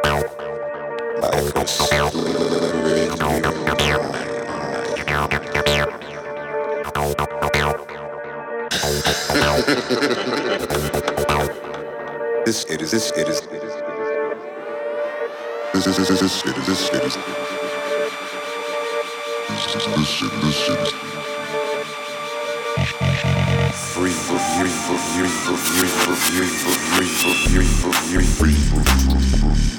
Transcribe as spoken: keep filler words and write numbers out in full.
This it is this it is this is this is this it is this it is this shit this shit is free for free for free for free for free for free for free for free